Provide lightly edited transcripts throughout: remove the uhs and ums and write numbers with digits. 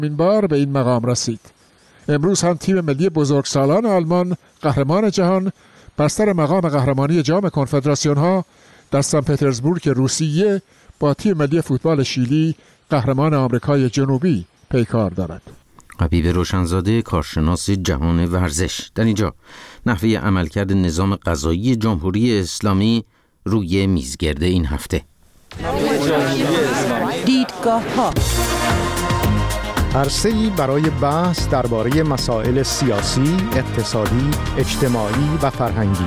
این بار به این مقام رسید. امروز هم تیم ملی بزرگسالان آلمان قهرمان جهان بر سر مقام قهرمانی جام کنفدراسیون ها در سن پترزبورگ روسیه با تیم ملی فوتبال شیلی قهرمان آمریکای جنوبی پیکار دارد. حبیب روشنزاده، کارشناس جهان ورزش. در اینجا نحوه عملکرد نظام قضایی جمهوری اسلامی روی میزگرد این هفته. دیدگاه‌ها عرصه‌ای برای بحث درباره مسائل سیاسی، اقتصادی، اجتماعی و فرهنگی.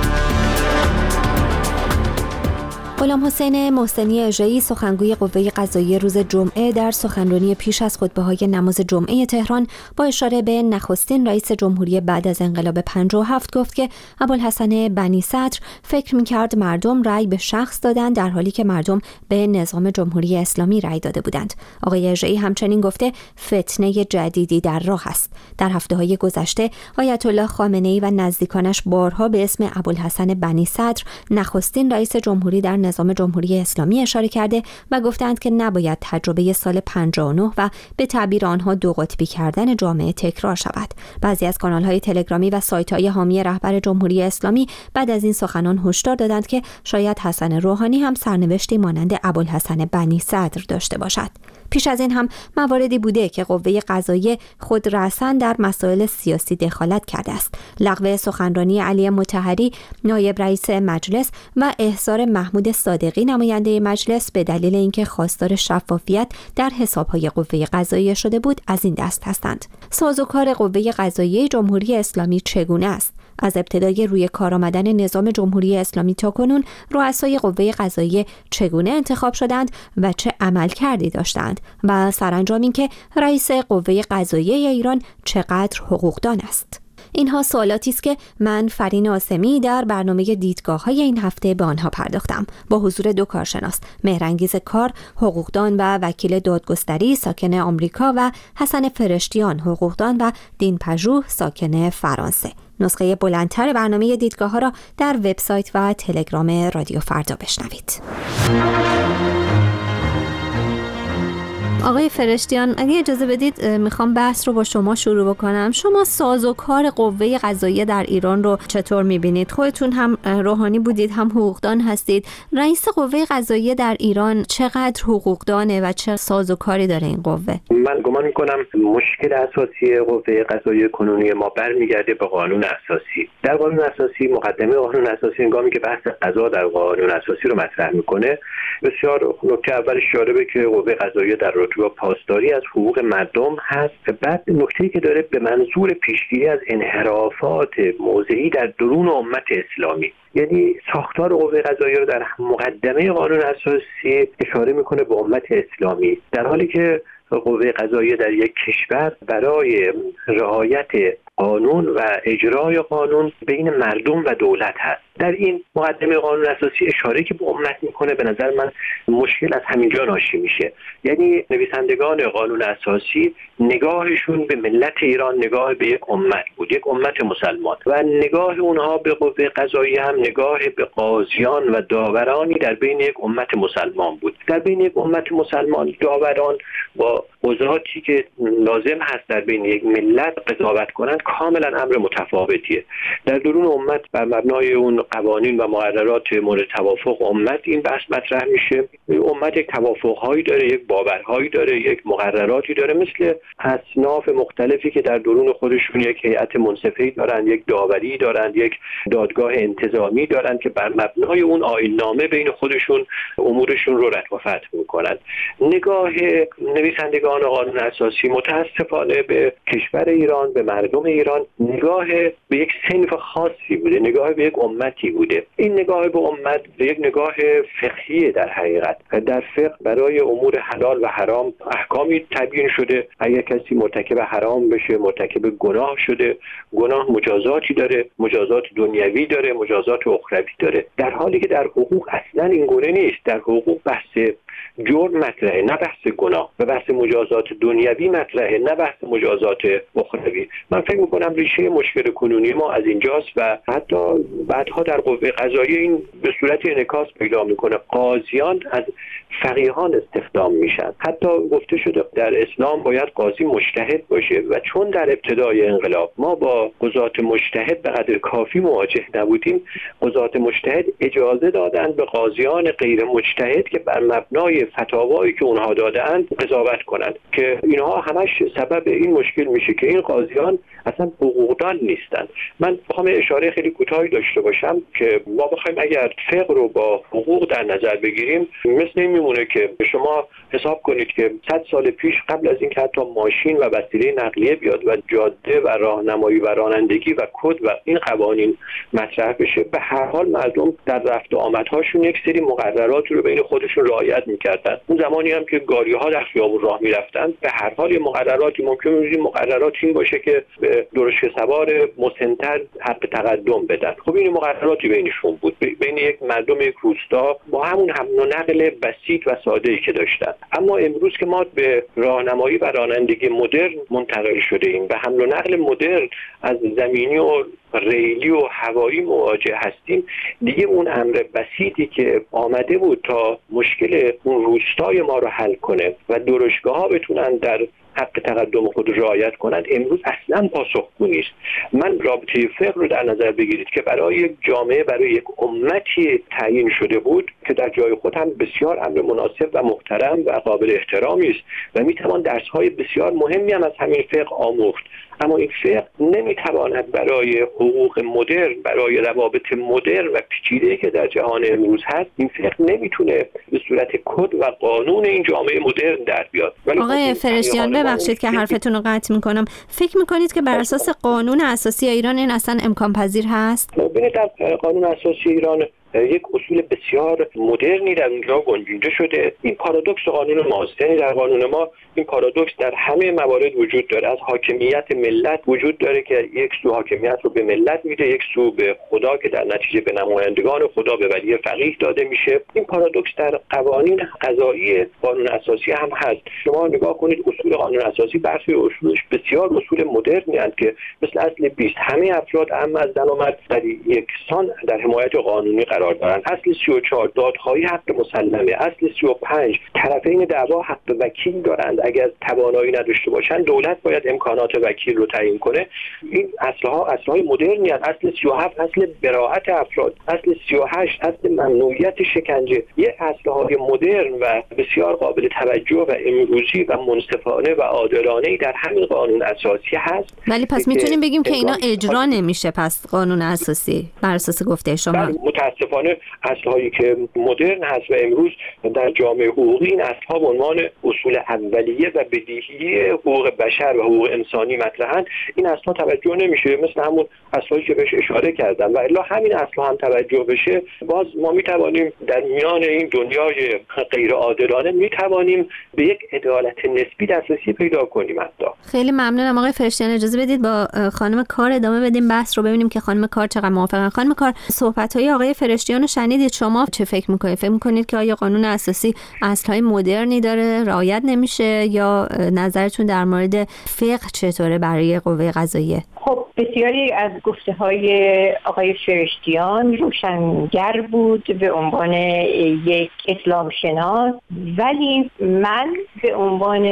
غلامحسین محسنی اژه‌ای، سخنگوی قوه قضاییه، روز جمعه در سخنرانی پیش از خطبه‌های نماز جمعه تهران با اشاره به نخستین رئیس جمهوری بعد از انقلاب 57 گفت که ابوالحسن بنی صدر فکر می‌کرد مردم رأی به شخص دادند در حالی که مردم به نظام جمهوری اسلامی رأی داده بودند. آقای اژه‌ای همچنین گفته فتنه جدیدی در راه است. در هفته‌های گذشته آیت الله خامنه‌ای و نزدیکانش بارها به اسم ابوالحسن بنی صدر، نخستین رئیس جمهوری در نظام جمهوری اسلامی اشاره کرده و گفتند که نباید تجربه سال 59 و به تعبیر آنها دو قطبی کردن جامعه تکرار شود. بعضی از کانال‌های تلگرامی و سایت‌های حامی رهبر جمهوری اسلامی بعد از این سخنان هشدار دادند که شاید حسن روحانی هم سرنوشتی مانند ابوالحسن بنی صدر داشته باشد. پیش از این هم مواردی بوده که قوه قضاییه خود رأساً در مسائل سیاسی دخالت کرده است. لغو سخنرانی علی مطهری نایب رئیس مجلس و احضار محمود صادقی نماینده مجلس به دلیل اینکه خواستار شفافیت در حساب‌های قوه قضاییه شده بود از این دست هستند. سازوکار قوه قضاییه جمهوری اسلامی چگونه است؟ از ابتدای روی کار آمدن نظام جمهوری اسلامی تا کنون رؤسای قوه قضاییه چگونه انتخاب شدند و چه عملکردی داشتند و سرانجام اینکه رئیس قوه قضاییه ایران چقدر حقوقدان است. اینها سوالاتی است که من فرین آسمی در برنامه دیدگاه‌های این هفته به آنها پرداختم با حضور دو کارشناس، مهرانگیز کار، حقوقدان و وکیل دادگستری ساکن آمریکا و حسن فرشتیان، حقوقدان و دین پژوه ساکن فرانسه. نسخه بلندتر برنامه دیدگاه‌ها را در وبسایت و تلگرام رادیو فردا بشنوید. آقای فرشتیان، اگه اجازه بدید میخوام بحث رو با شما شروع بکنم. شما سازوکار قوه قضاییه در ایران رو چطور میبینید؟ خودتون هم روحانی بودید، هم حقوقدان هستید. رئیس قوه قضاییه در ایران چقدر حقوقدانه و چه سازوکاری داره این قوه؟ من گمان میکنم مشکل اساسی قوه قضاییه کنونی ما برمیگرده به قانون اساسی. در قانون اساسی، مقدمه قانون اساسی هنگامی که بحث قضا در قانون اساسی رو مطرح میکنه، بسیار نکته اولش جالبه که قوه قضاییه در رابطه پاسداری از حقوق مردم هست. بعد نکته‌ای که داره به منظور پیشگیری از انحرافات موضعی در درون امت اسلامی، یعنی ساختار قوه قضاییه رو در مقدمه قانون اساسی اشاره میکنه به امت اسلامی، در حالی که قوه قضاییه در یک کشور برای رعایت قانون و اجرای قانون بین مردم و دولت هست. در این مقدمه قانون اساسی اشاره که به امت میکنه، به نظر من مشکل از همینجا ناشی میشه. یعنی نویسندگان قانون اساسی نگاهشون به ملت ایران نگاه به یک امت بود، یک امت مسلمان، و نگاه اونها به قوه قضاییه هم نگاه به قاضیان و داورانی در بین یک امت مسلمان بود. در بین یک امت مسلمان داوران با قضاتی که لازم هست در بین یک ملت قضاوت کنند کاملا امر متفاوتیه. در درون امت بر مبنای اون قوانین و مقررات مورد توافق امت این بحث مطرح میشه. امت یک توافقهایی داره، یک باورهایی داره، یک مقرراتی داره، مثل اصناف مختلفی که در درون خودشون یک هیئت منصفه‌ای دارن، یک داوری دارن، یک دادگاه انتظامی دارن که بر مبنای اون آیین‌نامه بین خودشون امورشون رو رتق و فتح میکنن. نگاه نویسندگان قانون اساسی متاسفانه به کشور ایران، به مردم ایران، نگاه به یک صنف خاصی بوده، نگاه به یک امتی بوده. این نگاه به امت یک نگاه فقهی در حقیقت. در فقه برای امور حلال و حرام احکامی تبیین شده. اگر کسی مرتکب حرام بشه، مرتکب گناه شده، گناه مجازاتی داره، مجازات دنیوی داره، مجازات اخروی داره. در حالی که در حقوق اصلا این گونه نیست. در حقوق بحث جرم مطرحه، نه بحث گناه. و بحث مجازات دنیوی مطرحه، نه بحث مجازات اخروی. من فکر میکنم ریشه مشکل کنونی ما از اینجاست و حتی بعدها در قوه قضاییه این به صورت انعکاس پیدا میکنه. قاضیان از فقیهان استخدام میشن. حتی گفته شده در اسلام باید قاضی مجتهد باشه و چون در ابتدای انقلاب ما با قضات مجتهد به قدر کافی مواجه نبودیم، قضات مجتهد اجازه دادن به قاضیان غیر مجتهد که بر مبنای فتاوایی که اونها دادند قضاوت کنند، که اینها همش سبب این مشکل میشه که این قاضیان اصلا حقوقدان نیستن. من بخوام اشاره خیلی کوتاهی داشته باشم که ما بخوایم اگر فقه رو با حقوق در نظر بگیریم، مثل این میمونه که شما حساب کنید که 100 سال پیش قبل از اینکه حتی ماشین و وسیله نقلیه بیاد و جاده و راهنمایی و رانندگی و کد و این قوانین مطرح بشه، به هر حال مردم در رفت و آمدهاشون یک سری مقررات رو بین خودشون رعایت میکردن. اون زمانی هم که گاری‌ها در خیابون راه میرفتن، به هر حال یه مقرراتی ممکنه این مقررات این باشه که به درشکه سوار مسن‌تر حق تقدم بدن. خب این مقرراتی بینشون بود، بین یک مردم یک روستا با همون حمل و نقل بسیط و ساده‌ای که داشتن. اما امروز که ما به راهنمایی و رانندگی مدرن منتقل شده ایم، به حمل و نقل مدرن از زمینی و ریلی و هوایی مواجه هستیم، دیگه اون امر بسیطی که آمده بود تا مشکل اون روستای ما رو حل کنه و درشگاه‌ها بتونن در حق تقدم خود رعایت کنند، امروز اصلا پاسخگو نیست. من رابطه فقه رو در نظر بگیرید که برای یک جامعه، برای یک امتی تعیین شده بود که در جای خود هم بسیار امر مناسب و محترم و قابل احترامی است و میتوان درس‌های بسیار مهمی هم از همین فقه آموخت. اما این فقه نمیتواند برای حقوق مدرن، برای روابط مدرن و پیچیده‌ای که در جهان امروز هست، این فقه نمیتونه به صورت کد و قانون این جامعه مدرن در بیاد. آقای فرشتیان ببخشید که حرفتون رو قطع میکنم، فکر میکنید که بر اساس قانون اساسی ایران این اصلا امکان پذیر هست؟ ببینید در قانون اساسی ایران یک اصول بسیار مدرنی در اونجا گنجونده شده. این پارادوکس قانون ماست، یعنی در قانون ما این پارادوکس در همه موارد وجود داره. از حاکمیت ملت وجود داره که یک سو حاکمیت رو به ملت میده، یک سو به خدا که در نتیجه به نمایندگان خدا به ولی فقیه داده میشه. این پارادوکس در قوانین قضایی قانون اساسی هم هست. شما نگاه کنید اصول قانون اساسی برخی اصولش بسیار اصول مدرنی هستند که مثل اصل 20 همه افراد اما از زن و مرد در یکسان در حمایت قانونی قرار دارن. اصل 34 دادخواهی حق مسلمه. اصل 35 طرفین دعوا حق وکیل دارند، اگر توانایی نداشته باشند دولت باید امکانات وکیل رو تعیین کنه. این اصلهای مدرنی هست. اصل 37 اصل براءت افراد، اصل 38 اصل ممنوعیت شکنجه. یه اصلهای مدرن و بسیار قابل توجه و امروزی و منصفانه و عادلانه در همین قانون اساسی هست. ولی پس میتونیم بگیم که اینا اجرا نمیشه پس قانون اساسی بر اساس گفته شما؟ متاسفانه اصلهایی که مدرن هست و امروز در جامعه حقوقی این اصلها به عنوان اصول اولیه و بدیهی حقوق بشر و حقوق انسانی مطرحن، این اصلها توجه نمیشه، مثل همون اصلایی که بهش اشاره کردم. و الا همین اصلها هم توجه بشه، باز ما میتوانیم در میان این دنیای غیر عادلانه میتوانیم به یک عدالت نسبی دسترسی پیدا کنیم. حتی خیلی ممنونم آقای فرشتیان. اجازه بدید با خانم کار ادامه بدیم بحث رو، ببینیم که خانم کار چقدر موافقن. خانم کار، صحبت‌های آقای فرشتیان رو شنیدید، شما چه فکر میکنید؟ فکر میکنید که آیا قانون اساسی اصلهای مدرنی داره رعایت نمیشه، یا نظرتون در مورد فقه چطوره برای قوه قضاییه؟ خب بسیاری از گفته‌های آقای فرشتیان روشنگر بود به عنوان یک اسلام شناس، ولی من به عنوان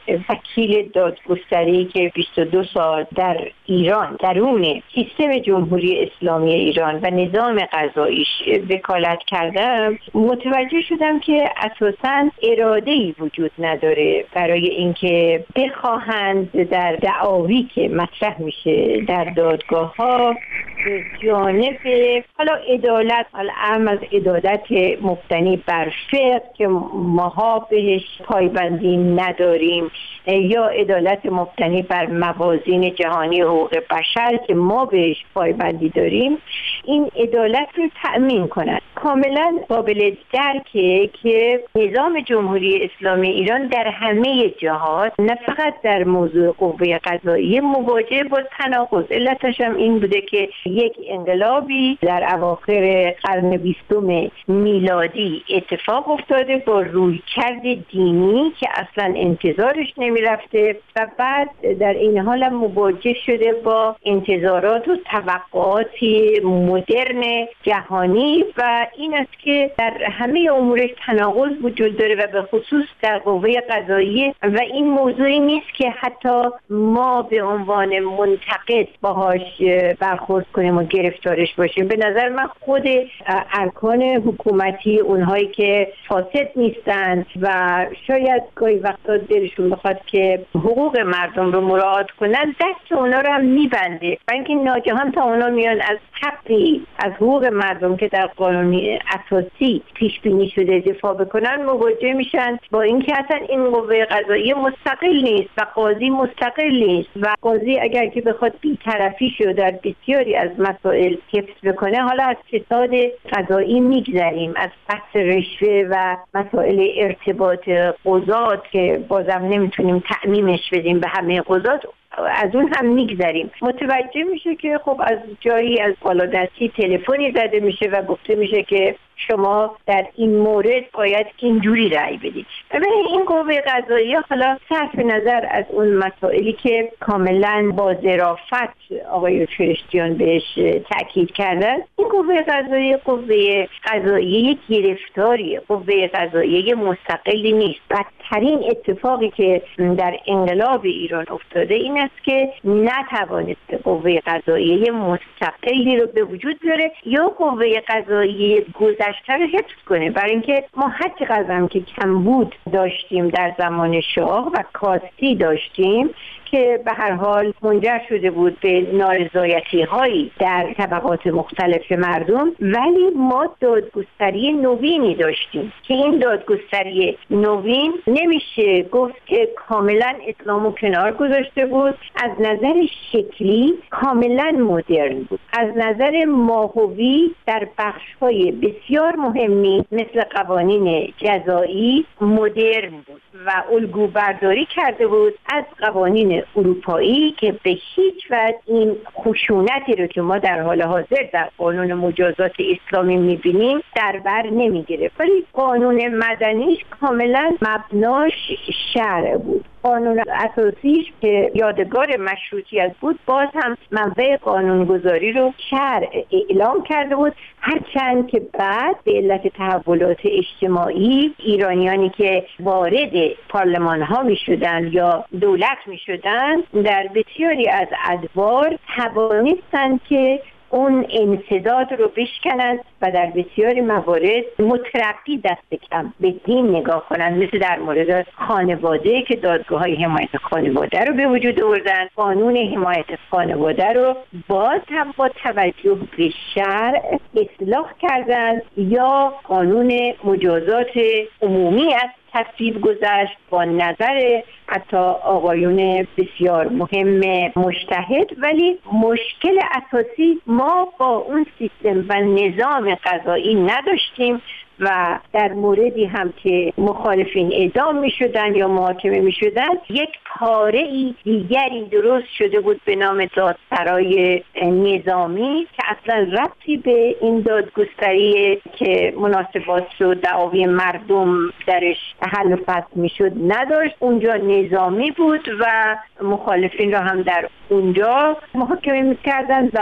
وکیل دادگستری که 22 سال در ایران درون سیستم جمهوری اسلامی ایران و نظام قضاییش وکالت کردم، متوجه شدم که اساساً اراده‌ای وجود نداره برای اینکه بخواهند در دعاوی که مطرح میشه در دادگاه‌ها به جانب حالا عدالت، العام از عدالت مبتنی بر فقه که ماها بهش پایبندی نداریم، یا عدالت مبتنی بر موازین جهانی حقوق بشر که ما بهش پایبندی داریم، این عدالت رو تأمین کنند. کاملا قابل درکه که نظام جمهوری اسلامی ایران در همه جهات، نه فقط در موضوع قوه قضاییه، مواجه با تناقض. علتش هم این بوده که یک انقلابی در اواخر قرن 20 میلادی اتفاق افتاده با رویکرد دینی که اصلا انتظارش نمیرفته و بعد در این حال هم مواجه شده با انتظارات و توقعات مدرن جهانی و این است که در همه امورش تناقض وجود داره و به خصوص در قوه قضاییه و این موضوعی نیست که حتی ما به عنوان منتقد باهاش برخورد کنیم و گرفتارش باشیم. به نظر من خود ارکان حکومتی، اونهایی که فاسد نیستن و شاید گاهی وقتا دلشون بخواد که حقوق مردم رو مراعات کنن، دست اونا رو هم میبنده و اینکه ناگهان تا اونا میان از حقی از حقوق مردم که در قانون اساسی پیش بینی شده دفاع بکنن مواجه میشن با اینکه اصلا این قوه قضاییه مستقل نیست و قاضی مستقل نیست و قاضی اگر که بخواد بی‌طرفیش رو در بسیاری از مسائل حفظ بکنه، حالا از فساد قضایی میگذریم، از بحث رشوه و مسائل ارتباط قضات که بازم نمیتونیم تعمیمش بدیم به همه قضات، از اون هم میگذریم، متوجه میشه که خب از جایی از بالادستی تلفنی زده میشه و گفته میشه که شما در این مورد باید اینجوری رأی بدید. ببینید این قوه قضاییه حالا صرف نظر از اون مسائلی که کاملا با ظرافت آقای فرشتیان بهش تاکید کردن، این قوه قضاییه یک گرفتاری، قوه قضاییه مستقلی نیست. بدترین اتفاقی که در انقلاب ایران افتاده این است که نتوانست قوه قضاییه مستقلی رو به وجود بیاره یا قوه قضاییه گذشته رو حفظ کنه، برای اینکه ما هر چقدر هم که کمبود داشتیم در زمان شاه و کاستی داشتیم که به هر حال منجر شده بود به نارضایتی هایی در طبقات مختلف مردم، ولی ما دادگستری نوینی داشتیم که این دادگستری نوین نمیشه گفت که کاملا اسلامو کنار گذاشته بود، از نظر شکلی کاملا مدرن بود، از نظر ماهوی در بخش‌های بسیار مهمی مثل قوانین جزایی مدرن بود و الگو برداری کرده بود از قوانین اروپایی که به هیچ وجه این خشونتی رو که ما در حال حاضر در قانون مجازات اسلامی میبینیم در بر نمیگیره، ولی قانون مدنیش کاملا مبناش شرع بود. قانون اساسیش که یادگار مشروطیت بود باز هم منبع قانونگذاری رو شرع اعلام کرده بود، هرچند که بعد به علت تحولات اجتماعی ایرانیانی که وارد پارلمان ها می شدن یا دولت می شدن در بسیاری از ادوار توانستند که اون انسداد رو بشکنند و در بسیاری موارد مترقی دست کم به دین نگاه کنند، مثل در مورد خانواده که دادگاه‌های حمایت خانواده رو به وجود آوردن، قانون حمایت خانواده رو باز هم با توجه به شرع اصلاح کردند یا قانون مجازات عمومی است تصویب گذشت با نظر حتی آقایون بسیار مهم مجتهد، ولی مشکل اساسی ما با اون سیستم و نظام قضایی نداشتیم و در موردی هم که مخالفین اعدام می شدن یا محاکمه می شدن یک پاره دیگری درست شده بود به نام دادسرای نظامی که اصلا ربطی به این دادگستری که مناسبات و دعاوی مردم درش حل و فصل می شد نداشت. اونجا نظامی بود و مخالفین را هم در اونجا محاکمه می کردن و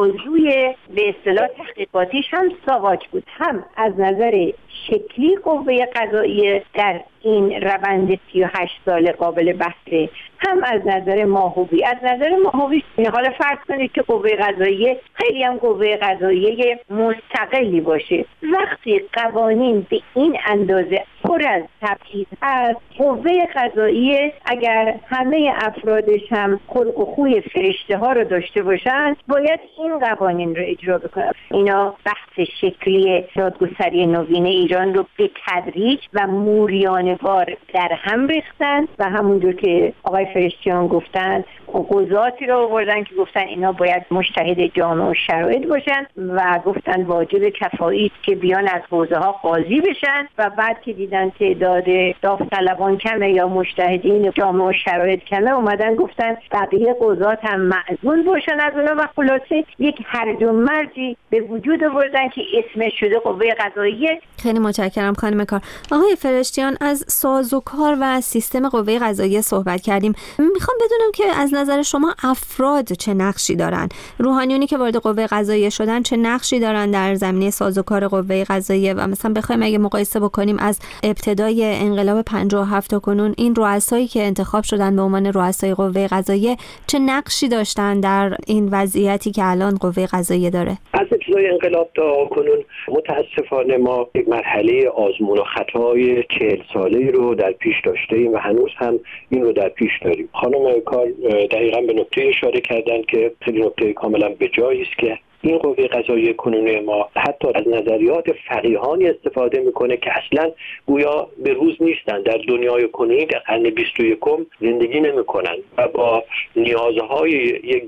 بازوی به اصطلاح تحقیقاتیش هم ساواک بود. هم از نظر شکلی قوه قضاییه در این روند 38 سال قابل بحثه، هم از نظر ماهوی. از نظر ماهوی حالا فرض کنید که قوه قضاییه خیلی هم قوه قضاییه مستقلی باشه، وقتی قوانین به این اندازه پر از تبعیض هست، قوه قضاییه اگر همه افرادش هم خلق و خوی فرشته ها رو داشته باشن باید این قوانین رو اجرا بکنن. اینا بحث شکلی دادگستری نوین ایران رو به تدریج و موریانه‌وار در هم ریختن و همونجور که آقای فرشتیان گفتن قضاتی رو آوردن که گفتن اینا باید مجتهد جامع الشرایط باشن و گفتن واجب کفایی که بیان از حوزه ها قاضی بشن و بعد که دیدن تعداد داوطلبان کمه یا مجتهدین جامع الشرایط کمه اومدن گفتن بقیه قضات هم معزول باشن از اونا و خلاصه یک هرج و مرجی به وجود آوردن که اسمش شده قوه قضاییه. خیلی متشکرم خانم کار. آقای فرشتیان، از سازوکار و سیستم قوه قضاییه صحبت کردیم. میخوام بدونم که از نظر شما افراد چه نقشی دارن؟ روحانیونی که وارد قوه قضاییه شدن چه نقشی دارن در زمینه سازوکار قوه قضاییه؟ و مثلا بخوایم اگه مقایسه بکنیم از ابتدای انقلاب 57 تا کنون این رؤسایی که انتخاب شدن به عنوان رؤسای قوه قضاییه چه نقشی داشتن در این وضعیتی که الان قوه قضاییه داره؟ از ابتدای انقلاب تا کنون متاسفانه ما یک مرحله آزمون و خطای 40 ساله‌ای رو در پیش داشتیم و هنوز هم این رو در پیش داریم. خانم کار دقیقاً به نکته اشاره کردن که خیلی نکته کاملا به جایی است که این قوه قضاییه کنونی ما حتی از نظریات فقیهانی استفاده میکنه که اصلا گویا به روز نیستن، در دنیای کنونی در قرن 21 زندگی نمیکنن و با نیازهای یک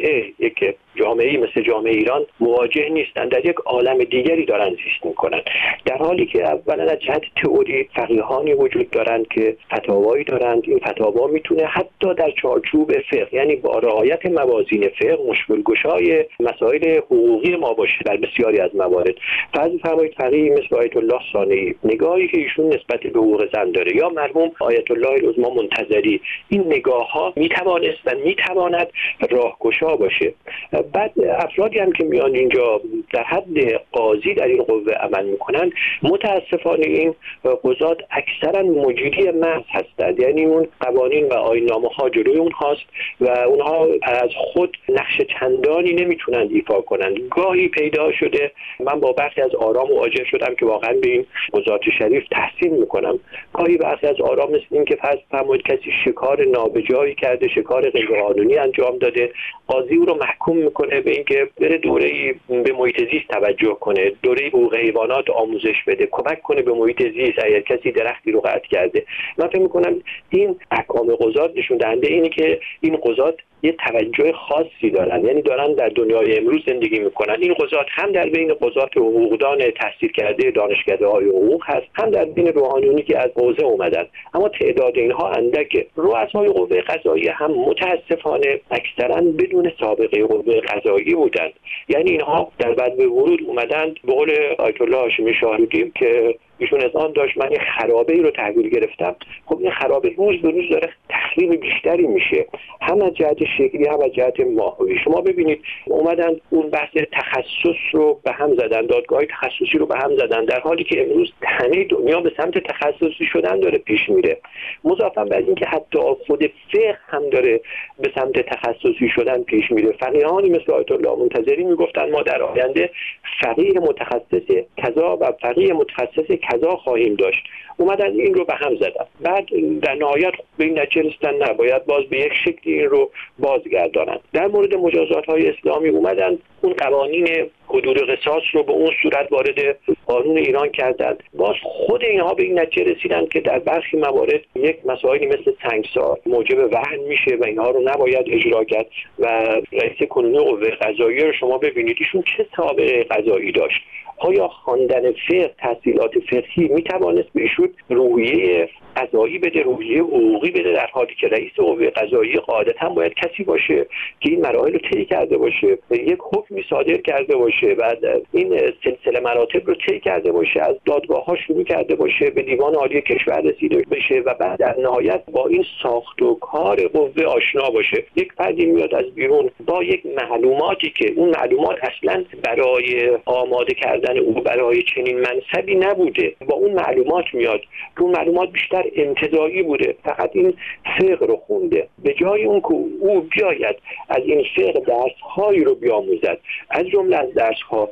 جامعه مثل جامعه ایران مواجه نیستن، در یک عالم دیگری دارن زیست میکنن، در حالی که اولا از جهت تئوری فقیهانی وجود دارند که فتاوایی دارند. این فتاوا میتونه حتی در چارچوب فقه، یعنی با رعایت موازین فقه، مشکل گشای مسائل حقوقی ما باشه در بسیاری از موارد. فرض فرمایید فقیه مثل آیت الله ثانوی، نگاهی که ایشون نسبت به حقوق زن داره، یا مرحوم آیت الله العظمی منتظری، این نگاه‌ها میتوانست و میتواند راهگشا باشه. بعد افرادی هم که میان اینجا در حد قاضی در این قوه عمل میکنن، متاسفانه این قضات اکثرا مجری محض هستند، یعنی اون قوانین و آیین‌نامه‌ها جلوی اونهاست و اونها از خود نقش چندانی نمیتونن ایفا کنند. گاهی پیدا شده من با برخی از آرا مواجه شدم که واقعا به این قضات شریف تحسین میکنم. گاهی برخی از آرا مثل این که فرض فرمایید کسی شکار نابجایی کرده، شکار غیرقانونی انجام داده، قاضی او رو محکوم میکنه به اینکه بره دوره‌ای به محیط زیست توجه کنه، دوره حقوق حیوانات آموزش بده، کمک کنه به محیط زیست اگر کسی درختی رو قطع کرده. من فکر میکنم این احکام قضات نشون دهنده اینه که این قضات یه توجه خاصی دارن، یعنی دارن در دنیای امروز زندگی میکنن. این قضات هم در بین قضات حقوقدان تحصیل کرده دانشکده‌های حقوق هست، هم در بین روحانیونی که از حوزه اومدن، اما تعداد اینها اندکه. رؤسای قوه قضاییه هم متاسفانه اکثرا بدون سابقه قوه قضاییه بودند، یعنی اینها در بعد به ورود اومدند. به قول آیت الله هاشمی شاهرودی که ایشون از آن داشت من یه خرابه‌ای رو تحویل گرفتم، خب این خرابه روز به روز داره تخریب بیشتری میشه، هم از جهت شکلی هم از جهت ماهوی. شما ببینید اومدن اون بحث تخصص رو به هم زدن، دادگاه تخصصی رو به هم زدن، در حالی که امروز همه دنیا به سمت تخصصی شدن داره پیش میره. مضافاً بر این که حتی خود فقه هم داره به سمت تخصصی شدن پیش میره. فقیهانی مثل آیت الله منتظری میگفتن ما در آینده فقیه متخصص کذا و فقیه متخصص کذا خواهیم داشت. اومدن این رو به هم زدن، بعد در نهایت به این نتیجه رسیدن نباید باز به یک شکلی این رو بازگردانند. در مورد مجازات‌های اسلامی اومدن اون قوانین حدود قصاص رو به اون صورت وارد قانون ایران کردند. باز خود اینها به این نتیجه رسیدن که در برخی موارد یک مسائلی مثل سنگسار موجب وهن میشه و اینها رو نباید اجرا کرد. و رئیس کنونی قوه قضاییه رو شما ببینید ایشون چه سابقه قضایی داشت. آیا خواندن فقه، تحصیلات فقهی میتوانست به ایشون روحیه قضایی بده، روحیه حقوقی بده، در حالی که رئیس قوه قضاییه قاعدتاً باید کسی باشه که این مراحل رو طی کرده باشه، یک حکمی صادر کرده باشه، بعد این سلسله مراتب رو طی کرده باشه، از دادگاه‌ها شروع کرده باشه، به دیوان عالی کشور رسیده بشه و بعد در نهایت با این ساخت و کار قوه آشنا باشه. یک فردی میاد از بیرون با یک معلوماتی که اون معلومات اصلاً برای آماده کردن او برای چنین منصبی نبوده، با اون معلومات میاد که اون معلومات بیشتر انتزاعی بوده، فقط این فقه رو خونده. به جای اون که او بیاید از این فقه درس‌هایی رو بیاموزد، از جمله از درس‌ها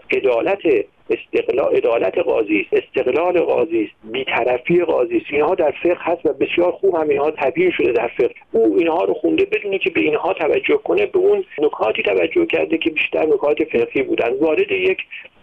عدالت قاضی است، استقلال قاضی است، بی‌طرفی قاضی است، اینها در فقه هست و بسیار خوب هم اینها تبیین شده در فقه. او اینها رو خونده بدون که به اینها توجه کنه، به اون نکاتی توجه کرده که بیشتر نکات فقهی بودن. وارد یک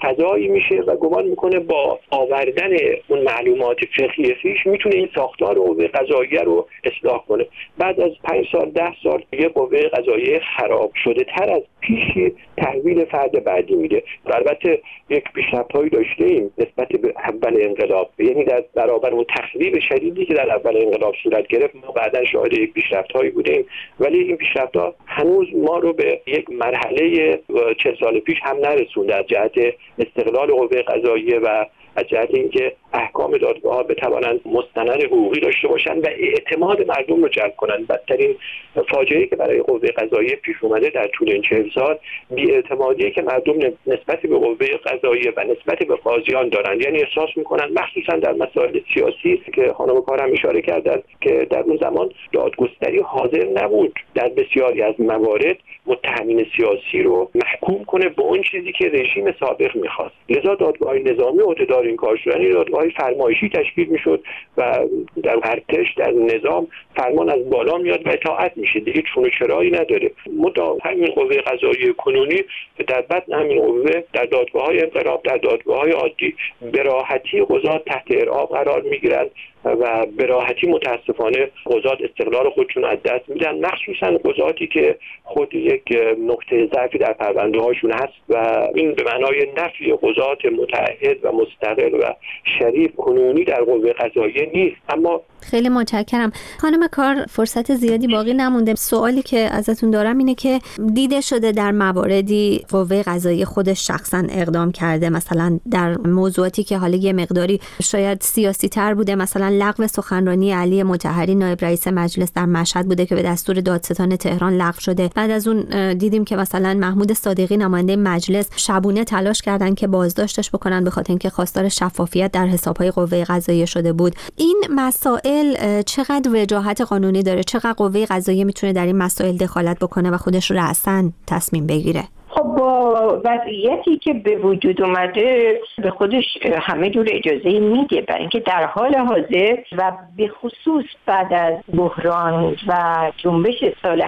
فضایی میشه و گمان میکنه با آوردن اون معلومات فقهی خیش میتونه این ساختار قوه قضاییه رو اصلاح کنه. بعد از 5 سال 10 سال یه قوه قضاییه خراب شده تر از پیش تحویل فرد بعدی میده. البته یک پیشرفت‌هایی داشتیم نسبت به اول انقلاب، یعنی در برابر اون تخریب شدیدی که در اول انقلاب صورت گرفت ما بعداً شاهد یک پیشرفت‌هایی بودیم، ولی این پیشرفت‌ها هنوز ما رو به یک مرحله 40 سال پیش هم نرسونده از جهت استقلال قوه قضاییه و از جهت اینکه احکام دادگاه‌ها بتوانند مستند حقوقی داشته باشند و اعتماد مردم رو جلب کنند. بدترین فاجعه‌ای که برای قوه قضاییه پیش اومده در طول این 40 سال بی‌اعتمادیه که مردم نسبت به قوه قضاییه و نسبت به قاضیان دارند. یعنی احساس می‌کنند مخصوصا در مسائل سیاسی که خانم کارم اشاره کردند که در اون زمان دادگستری حاضر نبود در بسیاری از موارد متهمین سیاسی رو محکوم کنه به اون چیزی که رژیم سابق می‌خواست. لذا دادگاه نظامی عهده‌دار این کار شدن دادگاه فرمایشی تشکیل میشد و در ارتش در نظام فرمان از بالا میاد و اطاعت میشه، دیگه چون و چرایی نداره. مدام همین قوه قضاییه کنونی در بدن همین قوه در دادگاه‌های انقلاب در دادگاه‌های عادی به راحتی قضات تحت ارعاب قرار میگیرند و به راحتی متاسفانه قضات استقلال خودشون از دست میدن، مخصوصا قضاتی که خود یک نقطه ضعفی در پرونده‌هاشون هست و این به معنای نفی قضات متعهد و مستقل و شریف کنونی در قوه قضاییه نیست. اما خیلی متشکرم. خانم کار، فرصت زیادی باقی نمونده. سوالی که ازتون دارم اینه که دیده شده در مواردی قوه قضاییه خودش شخصا اقدام کرده، مثلا در موضوعاتی که حالا یه مقداری شاید سیاسی تر بوده، مثلا لغو سخنرانی علی مطهری نایب رئیس مجلس در مشهد بوده که به دستور دادستان تهران لغو شده. بعد از اون دیدیم که مثلا محمود صادقی نماینده مجلس شبونه تلاش کردن که بازداشتش بکنن به خاطر اینکه خواستار شفافیت در حساب‌های قوه قضاییه شده بود. این مسائل چقدر وجاهت قانونی داره؟ چقدر قوه قضاییه میتونه در این مسائل دخالت بکنه و خودش رو رأساً تصمیم بگیره؟ خب با وضعیتی که به وجود اومده به خودش همه جور اجازه میده، برای اینکه در حال حاضر و به خصوص بعد از بحران و جنبش سال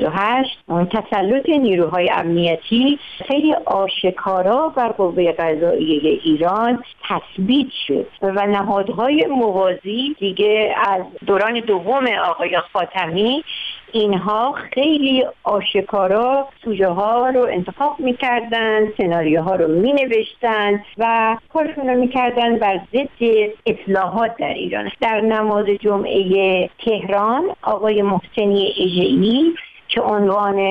88 تسلط نیروهای امنیتی خیلی آشکارا بر قوه قضاییه ایران تثبیت شد و نهادهای موازی دیگه از دوران دوم آقای خاتمی اینها خیلی آشکارا سوژه ها رو انتخاب میکردن، سناریوها رو مینوشتن و کارشون رو میکردن بر ضد اصلاحات در ایران. در نماز جمعه تهران آقای محسنی اژه‌ای که عنوان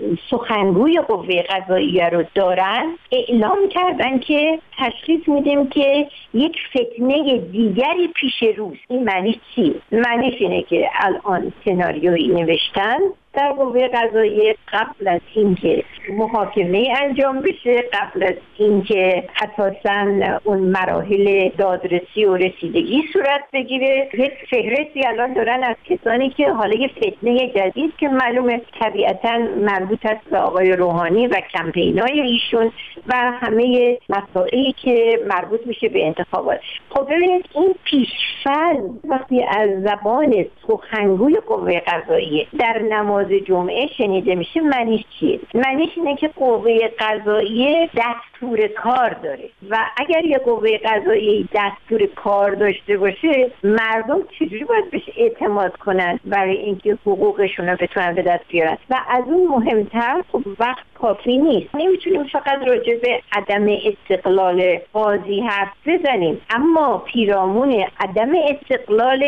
سخنگوی قوه قضاییه رو دارن اعلام کردن که تشخیص میدیم که یک فتنه دیگری پیش روست. این معنی چی؟ معنیش اینه که الان سناریویی نوشتن در قوه قضاییه قبل از اینکه محاکمه انجام بشه، قبل از اینکه اساساً اون مراحل دادرسی و رسیدگی صورت بگیره، یک فهرستی الان دارن از کسانی که حالا یه فتنه جدید که معلومه طبیعتاً مربوط است به آقای روحانی و کمپینای ایشون و همه مسائلی که مربوط میشه به انتخابات. خب ببینید این پیش‌فرض وقتی از زبان سخنگوی قوه قضاییه در نماز جمعه شنیده میشه معنیش چیه؟ معنیش اینه که قوه قضاییه دستور کار داره و اگر یه قوه قضاییه دستور کار داشته باشه مردم چجوری باید بهش اعتماد کنن برای اینکه حقوقشون رو بتونن به دست بیارن؟ و از اون مهمتر خب وقت کافی نیست. نمیتونیم فقط راجع به عدم استقلال قاضی حرف بزنیم اما پیرامون عدم استقلال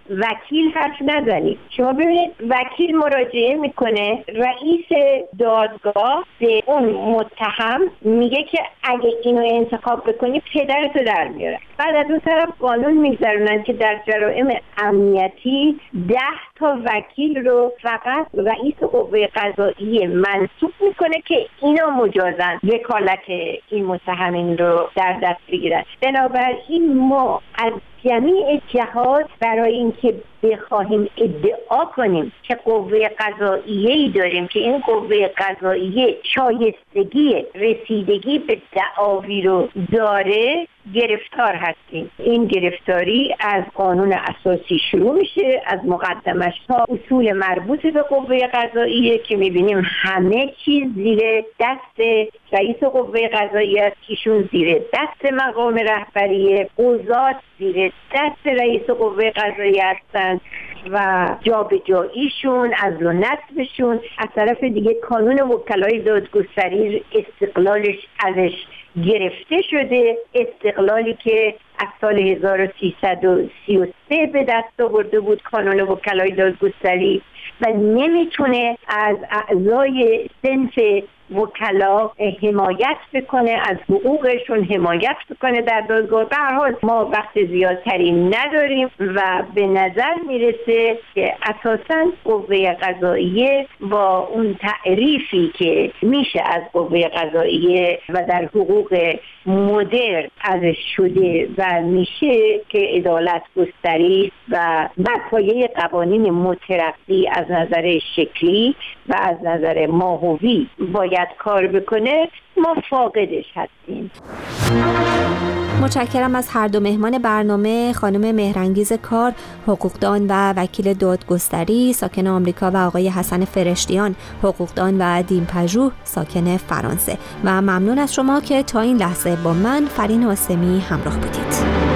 وکیل حرف نزنید. شما ببینید وکیل مراجعه میکنه، رئیس دادگاه به اون متهم میگه که اگه اینو انتخاب بکنی پدرتو در میاره. بعد از اون طرف قانون میگذارونن که در جرائم امنیتی 10 تا وکیل رو فقط رئیس قوه قضاییه منصوب میکنه که اینا مجازن وکالت این متهمین رو در دست بگیرن. بنابراین ما از جمیع جهات برای اینکه بخواهیم ادعا کنیم که قوه قضاییه‌ای داریم که این قوه قضاییه شایستگی رسیدگی به دعاوی رو داره، گرفتار هستیم. این گرفتاری از قانون اساسی شروع میشه، از مقدمش تا اصول مربوط به قوه قضاییه که میبینیم همه چیز زیر دست رئیس قوه قضاییه است، ایشون زیر دست مقام رهبری، قضات زیر دست رئیس قوه قضاییه هستند و جابجاییشون، عزل و نصبشون. از طرف دیگه قانون وکلای دادگستری استقلالش ازش گرفته شده، استقلالی که از سال 1333 به دست آورده بود قانون وکلای دادگستری و نمیتونه از اعضای صنف وکلا حمایت بکنه، از حقوقشون حمایت بکنه در دادگاه. به هر حال ما وقت زیادتری نداریم و به نظر میرسه که اساساً قوه قضاییه با اون تعریفی که میشه از قوه قضاییه و در حقوق مدرن ازش شده و میشه که عدالت گستری و بر پایه قوانین مترقی از نظر شکلی و از نظر ماهوی باید کار بکنه، ما فاقدش هستیم. متشکرم از هر دو مهمان برنامه، خانم مهرانگیز کار، حقوقدان و وکیل دادگستری ساکن آمریکا و آقای حسن فرشتیان، حقوقدان و دین‌پژوه ساکن فرانسه. و ممنون از شما که تا این لحظه با من فرین آسمی همراه بودید.